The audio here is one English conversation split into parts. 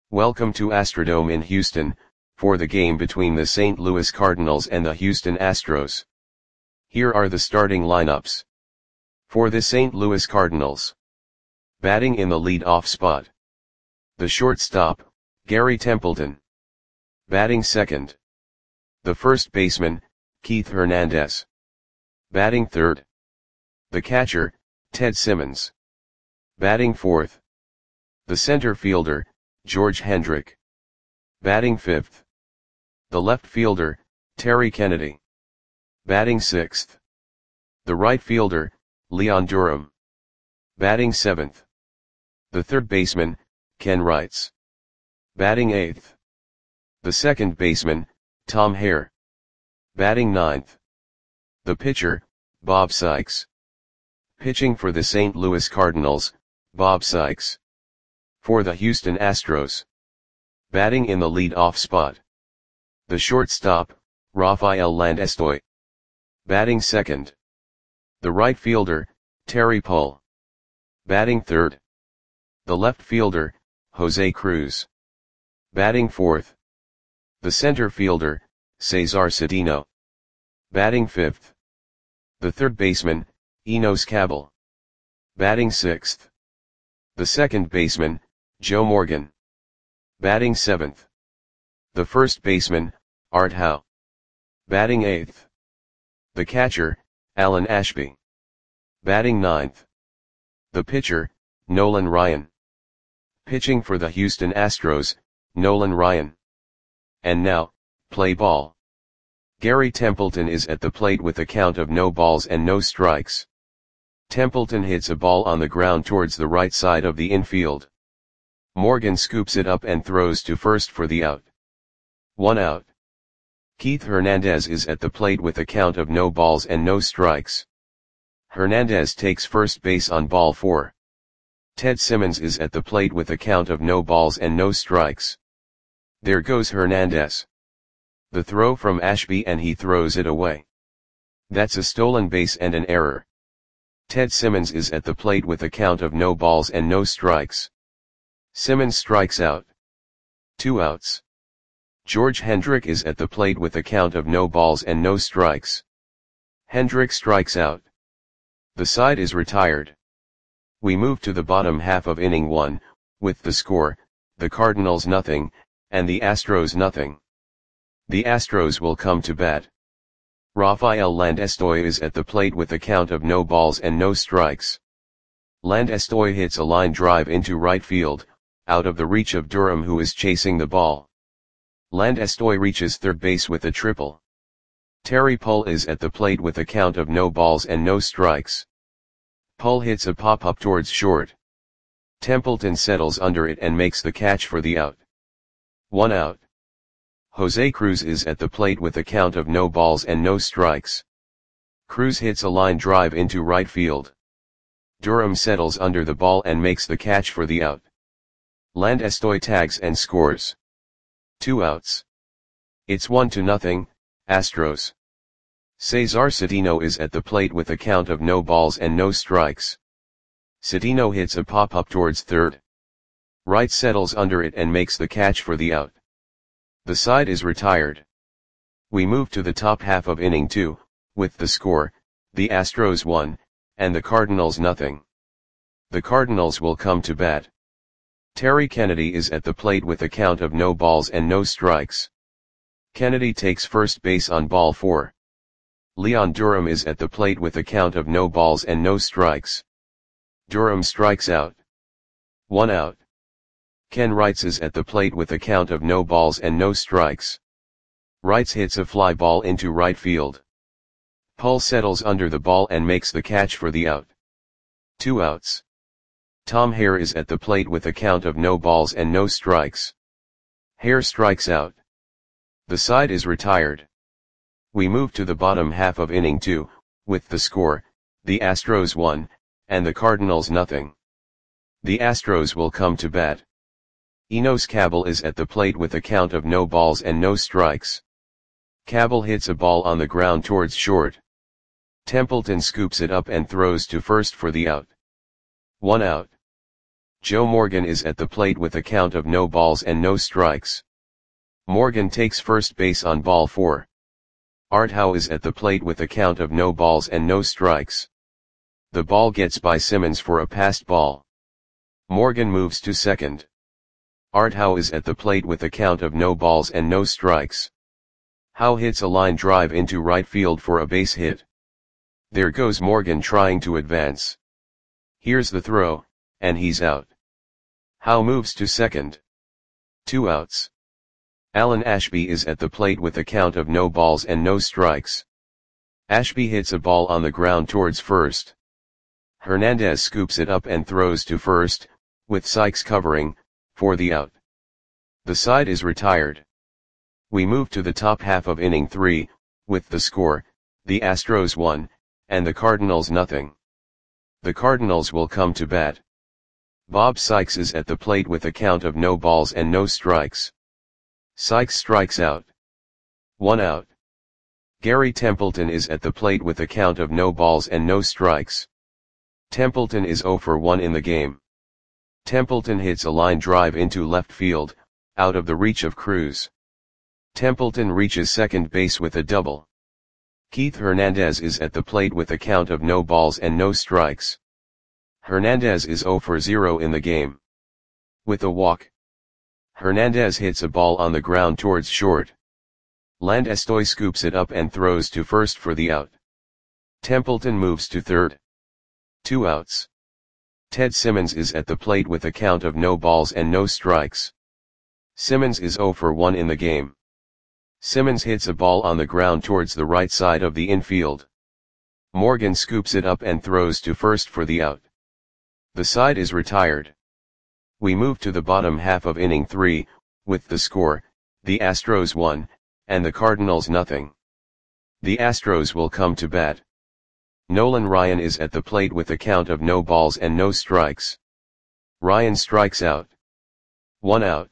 Welcome to Astrodome in Houston, for the game between the St. Louis Cardinals and the Houston Astros. Here are the starting lineups. For the St. Louis Cardinals. Batting in the lead-off spot. The shortstop, Gary Templeton. Batting second. The first baseman, Keith Hernandez. Batting third. The catcher, Ted Simmons. Batting fourth. The center fielder, George Hendrick. Batting fifth. The left fielder, Terry Kennedy. Batting sixth. The right fielder, Leon Durham. Batting seventh. The third baseman, Ken Wrights. Batting eighth. The second baseman, Tom Hare. Batting ninth. The pitcher, Bob Sykes. Pitching for the St. Louis Cardinals, Bob Sykes. For the Houston Astros. Batting in the lead-off spot. The shortstop, Rafael Landestoy. Batting second. The right fielder, Terry Pull. Batting third. The left fielder, Jose Cruz. Batting fourth. The center fielder, Cesar Cedeno. Batting fifth. The third baseman, Enos Cabell. Batting sixth. The second baseman, Joe Morgan. Batting seventh. The first baseman, Art Howe. Batting eighth. The catcher, Alan Ashby. Batting ninth. The pitcher, Nolan Ryan. Pitching for the Houston Astros, Nolan Ryan. And now, play ball. Gary Templeton is at the plate with a count of no balls and no strikes. Templeton hits a ball on the ground towards the right side of the infield. Morgan scoops it up and throws to first for the out. 1 out. Keith Hernandez is at the plate with a count of no balls and no strikes. Hernandez takes first base on ball 4. Ted Simmons is at the plate with a count of no balls and no strikes. There goes Hernandez. The throw from Ashby and he throws it away. That's a stolen base and an error. Ted Simmons is at the plate with a count of no balls and no strikes. Simmons strikes out. 2 outs. George Hendrick is at the plate with a count of no balls and no strikes. Hendrick strikes out. The side is retired. We move to the bottom half of inning 1, with the score, the Cardinals nothing, and the Astros nothing. The Astros will come to bat. Rafael Landestoy is at the plate with a count of no balls and no strikes. Landestoy hits a line drive into right field, out of the reach of Durham who is chasing the ball. Landestoy reaches third base with a triple. Terry Pull is at the plate with a count of no balls and no strikes. Pull hits a pop-up towards short. Templeton settles under it and makes the catch for the out. 1 out. Jose Cruz is at the plate with a count of no balls and no strikes. Cruz hits a line drive into right field. Durham settles under the ball and makes the catch for the out. Landestoy tags and scores. 2 outs. It's 1-0, Astros. Cesar Cedeno is at the plate with a count of no balls and no strikes. Cedeno hits a pop-up towards third. Wright settles under it and makes the catch for the out. The side is retired. We move to the top half of inning 2, with the score, the Astros 1, and the Cardinals nothing. The Cardinals will come to bat. Terry Kennedy is at the plate with a count of no balls and no strikes. Kennedy takes first base on ball 4. Leon Durham is at the plate with a count of no balls and no strikes. Durham strikes out. 1 out. Ken Wrights is at the plate with a count of no balls and no strikes. Wrights hits a fly ball into right field. Pull settles under the ball and makes the catch for the out. 2 outs. Tom Hare is at the plate with a count of no balls and no strikes. Hare strikes out. The side is retired. We move to the bottom half of inning 2, with the score, the Astros 1, and the Cardinals nothing. The Astros will come to bat. Enos Cabell is at the plate with a count of no balls and no strikes. Cabell hits a ball on the ground towards short. Templeton scoops it up and throws to first for the out. 1 out. Joe Morgan is at the plate with a count of no balls and no strikes. Morgan takes first base on ball 4. Art Howe is at the plate with a count of no balls and no strikes. The ball gets by Simmons for a passed ball. Morgan moves to second. Art Howe is at the plate with a count of no balls and no strikes. Howe hits a line drive into right field for a base hit. There goes Morgan trying to advance. Here's the throw, and he's out. Howe moves to second. 2 outs. Alan Ashby is at the plate with a count of no balls and no strikes. Ashby hits a ball on the ground towards first. Hernandez scoops it up and throws to first, with Sykes covering, for the out. The side is retired. We move to the top half of inning 3, with the score, the Astros 1, and the Cardinals nothing. The Cardinals will come to bat. Bob Sykes is at the plate with a count of no balls and no strikes. Sykes strikes out. 1 out. Gary Templeton is at the plate with a count of no balls and no strikes. Templeton is 0 for 1 in the game. Templeton hits a line drive into left field, out of the reach of Cruz. Templeton reaches second base with a double. Keith Hernandez is at the plate with a count of no balls and no strikes. Hernandez is 0 for 0 in the game. With a walk, Hernandez hits a ball on the ground towards short. Landestoy scoops it up and throws to first for the out. Templeton moves to third. 2 outs. Ted Simmons is at the plate with a count of no balls and no strikes. Simmons is 0 for 1 in the game. Simmons hits a ball on the ground towards the right side of the infield. Morgan scoops it up and throws to first for the out. The side is retired. We move to the bottom half of inning 3, with the score, the Astros 1, and the Cardinals nothing. The Astros will come to bat. Nolan Ryan is at the plate with a count of no balls and no strikes. Ryan strikes out. 1 out.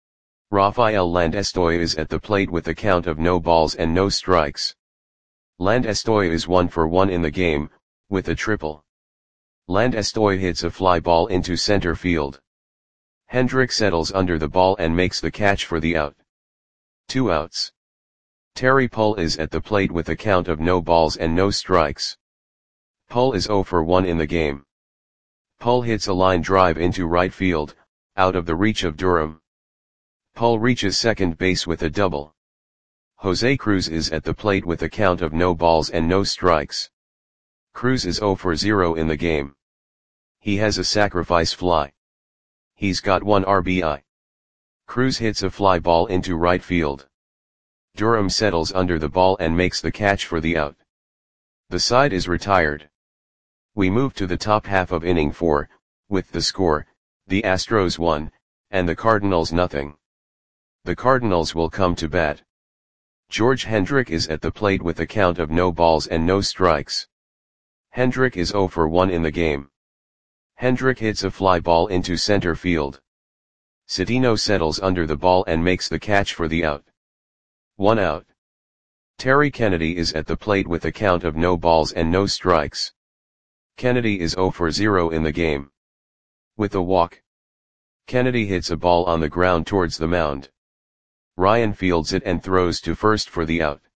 Rafael Landestoy is at the plate with a count of no balls and no strikes. Landestoy is 1 for 1 in the game, with a triple. Landestoy hits a fly ball into center field. Hendrick settles under the ball and makes the catch for the out. 2 outs. Terry Pull is at the plate with a count of no balls and no strikes. Pull is 0 for 1 in the game. Pull hits a line drive into right field, out of the reach of Durham. Pull reaches second base with a double. Jose Cruz is at the plate with a count of no balls and no strikes. Cruz is 0 for 0 in the game. He has a sacrifice fly. He's got 1 RBI. Cruz hits a fly ball into right field. Durham settles under the ball and makes the catch for the out. The side is retired. We move to the top half of inning 4, with the score, the Astros 1, and the Cardinals nothing. The Cardinals will come to bat. George Hendrick is at the plate with a count of no balls and no strikes. Hendrick is 0 for 1 in the game. Hendrick hits a fly ball into center field. Cedeno settles under the ball and makes the catch for the out. 1 out. Terry Kennedy is at the plate with a count of no balls and no strikes. Kennedy is 0 for 0 in the game. With a walk, Kennedy hits a ball on the ground towards the mound. Ryan fields it and throws to first for the out.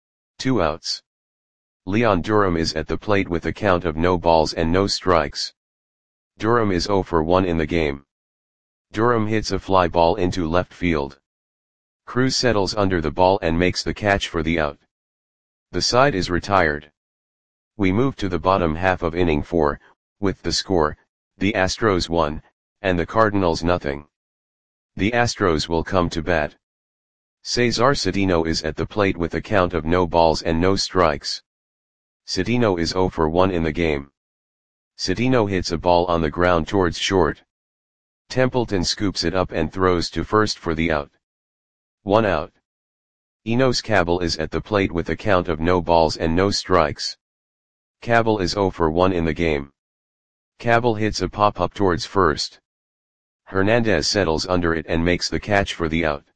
2 outs. Leon Durham is at the plate with a count of no balls and no strikes. Durham is 0 for 1 in the game. Durham hits a fly ball into left field. Cruz settles under the ball and makes the catch for the out. The side is retired. We move to the bottom half of inning 4, with the score, the Astros 1, and the Cardinals nothing. The Astros will come to bat. Cesar Cedeno is at the plate with a count of no balls and no strikes. Cedeno is 0 for 1 in the game. Cedeno hits a ball on the ground towards short. Templeton scoops it up and throws to first for the out. 1 out. Enos Cabell is at the plate with a count of no balls and no strikes. Cabell is 0 for 1 in the game. Cabell hits a pop-up towards first. Hernandez settles under it and makes the catch for the out.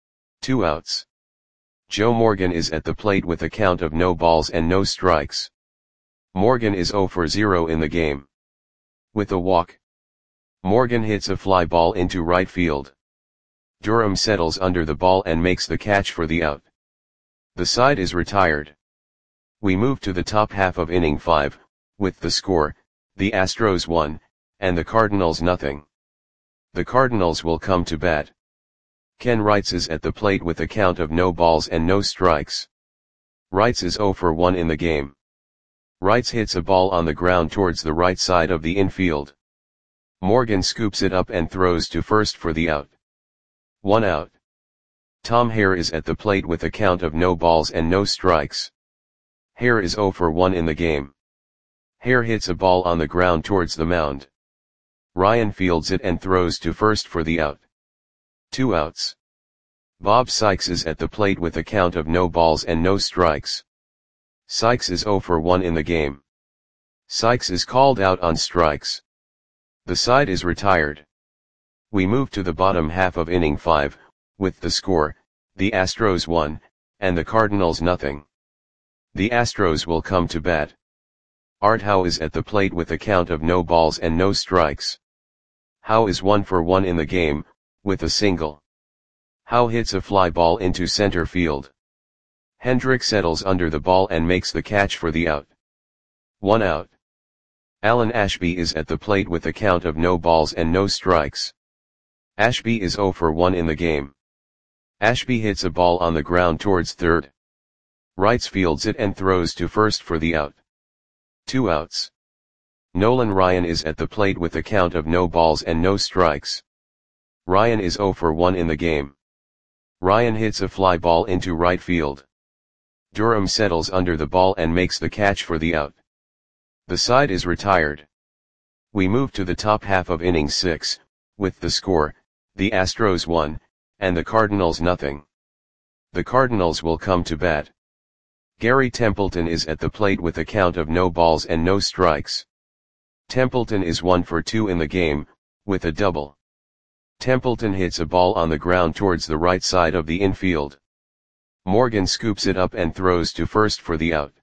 2 outs. Joe Morgan is at the plate with a count of no balls and no strikes. Morgan is 0 for 0 in the game. With a walk, Morgan hits a fly ball into right field. Durham settles under the ball and makes the catch for the out. The side is retired. We move to the top half of inning 5, with the score, the Astros 1, and the Cardinals nothing. The Cardinals will come to bat. Ken Wrights is at the plate with a count of no balls and no strikes. Wrights is 0 for 1 in the game. Wrights hits a ball on the ground towards the right side of the infield. Morgan scoops it up and throws to first for the out. 1 out. Tom Hare is at the plate with a count of no balls and no strikes. Hare is 0 for 1 in the game. Hare hits a ball on the ground towards the mound. Ryan fields it and throws to first for the out. 2 outs. Bob Sykes is at the plate with a count of no balls and no strikes. Sykes is 0 for 1 in the game. Sykes is called out on strikes. The side is retired. We move to the bottom half of inning 5, with the score, the Astros 1, and the Cardinals nothing. The Astros will come to bat. Art Howe is at the plate with a count of no balls and no strikes. Howe is 1 for 1 in the game, with a single. Howe hits a fly ball into center field. Hendrick settles under the ball and makes the catch for the out. 1 out. Alan Ashby is at the plate with a count of no balls and no strikes. Ashby is 0 for 1 in the game. Ashby hits a ball on the ground towards third. Wrights fields it and throws to first for the out. 2 outs. Nolan Ryan is at the plate with a count of no balls and no strikes. Ryan is 0 for 1 in the game. Ryan hits a fly ball into right field. Durham settles under the ball and makes the catch for the out. The side is retired. We move to the top half of inning 6, with the score, the Astros 1, and the Cardinals nothing. The Cardinals will come to bat. Gary Templeton is at the plate with a count of no balls and no strikes. Templeton is 1 for 2 in the game, with a double. Templeton hits a ball on the ground towards the right side of the infield. Morgan scoops it up and throws to first for the out.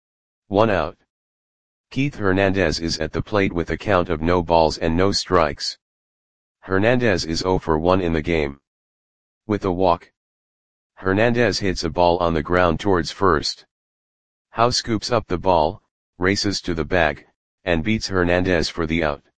1 out. Keith Hernandez is at the plate with a count of no balls and no strikes. Hernandez is 0 for 1 in the game. With a walk. Hernandez hits a ball on the ground towards first. Howe scoops up the ball, races to the bag, and beats Hernandez for the out.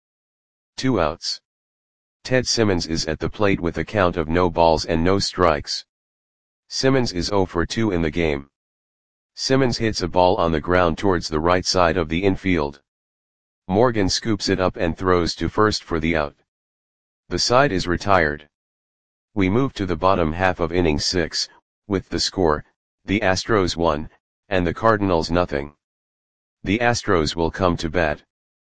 2 outs. Ted Simmons is at the plate with a count of no balls and no strikes. Simmons is 0 for 2 in the game. Simmons hits a ball on the ground towards the right side of the infield. Morgan scoops it up and throws to first for the out. The side is retired. We move to the bottom half of inning 6, with the score, the Astros 1, and the Cardinals nothing. The Astros will come to bat.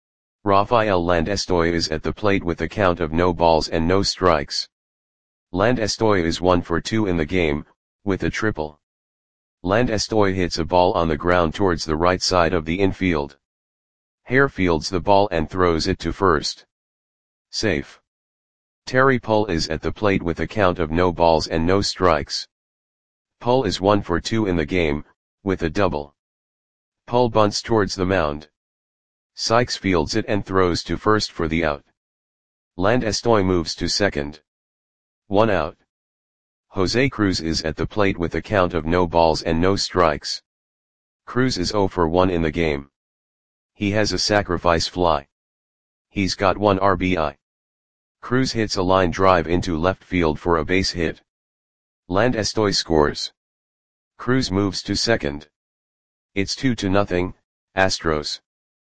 Rafael Landestoy is at the plate with a count of no balls and no strikes. Landestoy is 1 for 2 in the game, with a triple. Landestoy hits a ball on the ground towards the right side of the infield. Hare fields the ball and throws it to first. Safe. Terry Pull is at the plate with a count of no balls and no strikes. Pull is 1 for 2 in the game, with a double. Pull bunts towards the mound. Sykes fields it and throws to first for the out. Landestoy moves to second. 1 out. Jose Cruz is at the plate with a count of no balls and no strikes. Cruz is 0 for 1 in the game. He has a sacrifice fly. He's got 1 RBI. Cruz hits a line drive into left field for a base hit. Landestoy scores. Cruz moves to second. It's 2-0, Astros.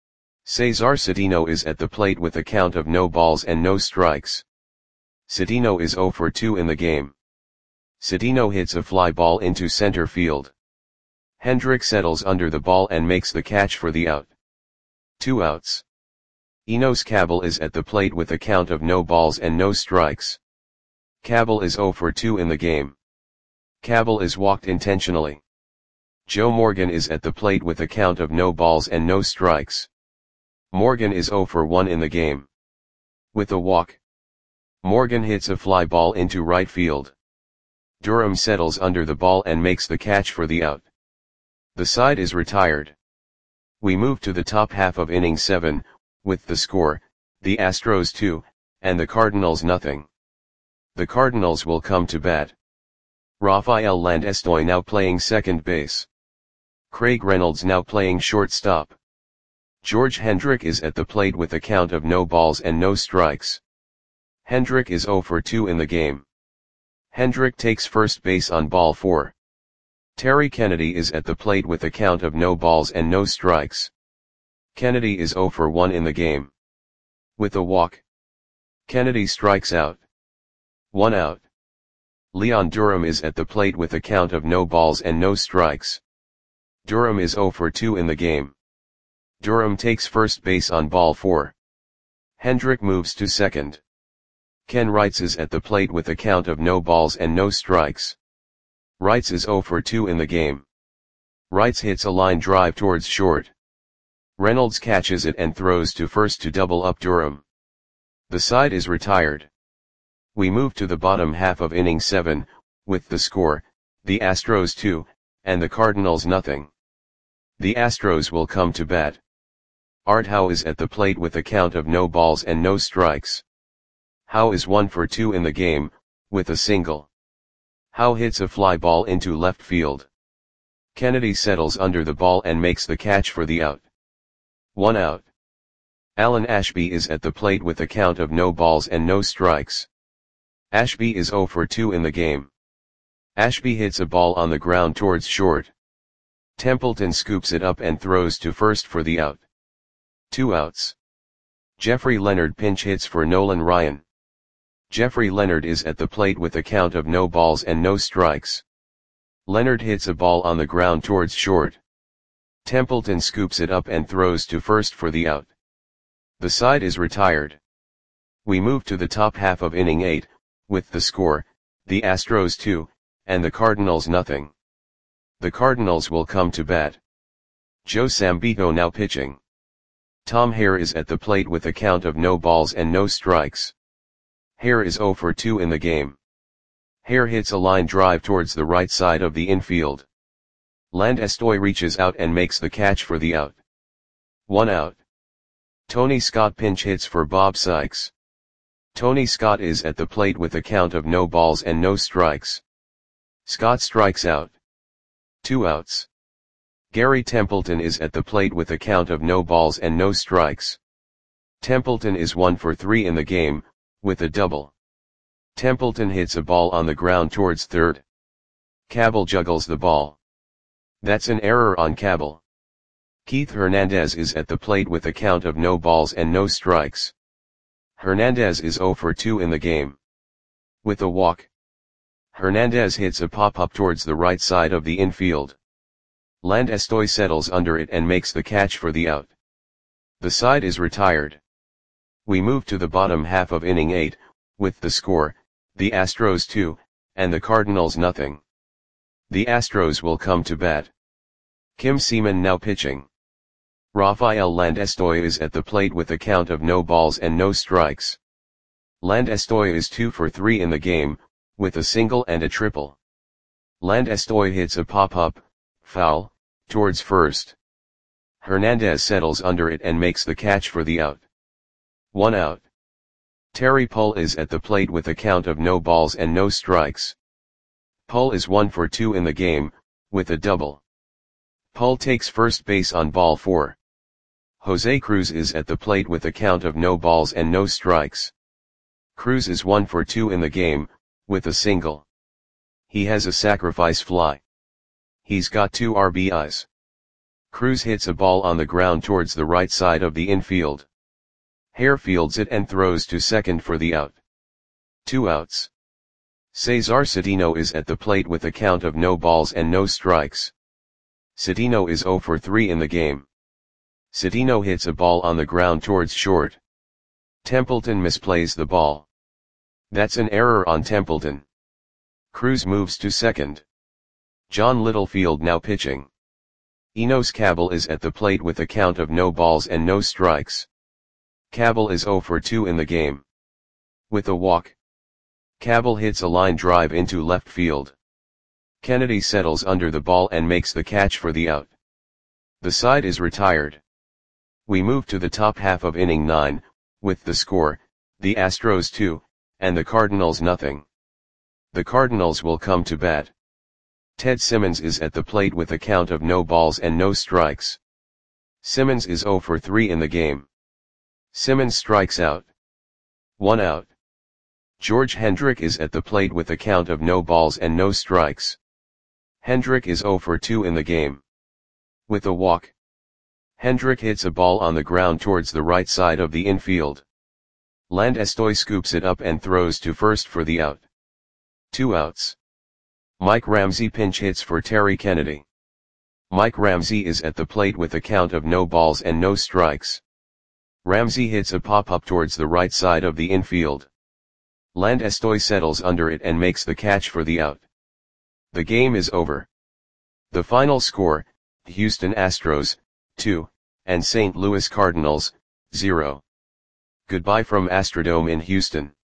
Cesar Cedeno is at the plate with a count of no balls and no strikes. Cedeno is 0 for 2 in the game. Cedeno hits a fly ball into center field. Hendrick settles under the ball and makes the catch for the out. 2 outs. Enos Cabell is at the plate with a count of no balls and no strikes. Cabell is 0 for 2 in the game. Cabell is walked intentionally. Joe Morgan is at the plate with a count of no balls and no strikes. Morgan is 0 for 1 in the game. With a walk. Morgan hits a fly ball into right field. Durham settles under the ball and makes the catch for the out. The side is retired. We move to the top half of inning 7, with the score, the Astros 2, and the Cardinals nothing. The Cardinals will come to bat. Rafael Landestoy now playing second base. Craig Reynolds now playing shortstop. George Hendrick is at the plate with a count of no balls and no strikes. Hendrick is 0 for 2 in the game. Hendrick takes first base on ball 4. Terry Kennedy is at the plate with a count of no balls and no strikes. Kennedy is 0 for 1 in the game. With a walk, Kennedy strikes out. 1 out. Leon Durham is at the plate with a count of no balls and no strikes. Durham is 0 for 2 in the game. Durham takes first base on ball 4. Hendrick moves to second. Ken Wrights is at the plate with a count of no balls and no strikes. Wrights is 0 for 2 in the game. Wrights hits a line drive towards short. Reynolds catches it and throws to first to double up Durham. The side is retired. We move to the bottom half of inning 7, with the score, the Astros 2, and the Cardinals nothing. The Astros will come to bat. Art Howe is at the plate with a count of no balls and no strikes. Howe is 1 for 2 in the game, with a single. Howe hits a fly ball into left field. Kennedy settles under the ball and makes the catch for the out. 1 out. Alan Ashby is at the plate with a count of no balls and no strikes. Ashby is 0 for 2 in the game. Ashby hits a ball on the ground towards short. Templeton scoops it up and throws to first for the out. 2 outs. Jeffrey Leonard pinch hits for Nolan Ryan. Jeffrey Leonard is at the plate with a count of no balls and no strikes. Leonard hits a ball on the ground towards short. Templeton scoops it up and throws to first for the out. The side is retired. We move to the top half of inning 8, with the score, the Astros 2, and the Cardinals nothing. The Cardinals will come to bat. Joe Sambito now pitching. Tom Hare is at the plate with a count of no balls and no strikes. Hare is 0 for 2 in the game. Hare hits a line drive towards the right side of the infield. Landestoy reaches out and makes the catch for the out. 1 out. Tony Scott pinch hits for Bob Sykes. Tony Scott is at the plate with a count of no balls and no strikes. Scott strikes out. 2 outs. Gary Templeton is at the plate with a count of no balls and no strikes. Templeton is 1 for 3 in the game, with a double. Templeton hits a ball on the ground towards third. Cabell juggles the ball. That's an error on Cabell. Keith Hernandez is at the plate with a count of no balls and no strikes. Hernandez is 0 for 2 in the game. With a walk, Hernandez hits a pop-up towards the right side of the infield. Landestoy settles under it and makes the catch for the out. The side is retired. We move to the bottom half of inning 8, with the score, the Astros 2, and the Cardinals nothing. The Astros will come to bat. Kim Seaman now pitching. Rafael Landestoy is at the plate with a count of no balls and no strikes. Landestoy is 2 for 3 in the game, with a single and a triple. Landestoy hits a pop-up, foul, towards first. Hernandez settles under it and makes the catch for the out. 1 out. Terry Pull is at the plate with a count of no balls and no strikes. Pull is 1 for 2 in the game, with a double. Pull takes first base on ball 4. Jose Cruz is at the plate with a count of no balls and no strikes. Cruz is 1 for 2 in the game, with a single. He has a sacrifice fly. He's got 2 RBIs. Cruz hits a ball on the ground towards the right side of the infield. Hare fields it and throws to second for the out. 2 outs. Cesar Cedeno is at the plate with a count of no balls and no strikes. Cedeno is 0 for 3 in the game. Cedeno hits a ball on the ground towards short. Templeton misplays the ball. That's an error on Templeton. Cruz moves to second. John Littlefield now pitching. Enos Cabell is at the plate with a count of no balls and no strikes. Cabell is 0 for 2 in the game. With a walk, Cabell hits a line drive into left field. Kennedy settles under the ball and makes the catch for the out. The side is retired. We move to the top half of inning 9, with the score, the Astros 2, and the Cardinals nothing. The Cardinals will come to bat. Ted Simmons is at the plate with a count of no balls and no strikes. Simmons is 0 for 3 in the game. Simmons strikes out. 1 out. George Hendrick is at the plate with a count of no balls and no strikes. Hendrick is 0 for 2 in the game. With a walk. Hendrick hits a ball on the ground towards the right side of the infield. Landestoy scoops it up and throws to first for the out. 2 outs. Mike Ramsey pinch hits for Terry Kennedy. Mike Ramsey is at the plate with a count of no balls and no strikes. Ramsey hits a pop-up towards the right side of the infield. Landestoy settles under it and makes the catch for the out. The game is over. The final score, Houston Astros, 2, and St. Louis Cardinals, 0. Goodbye from Astrodome in Houston.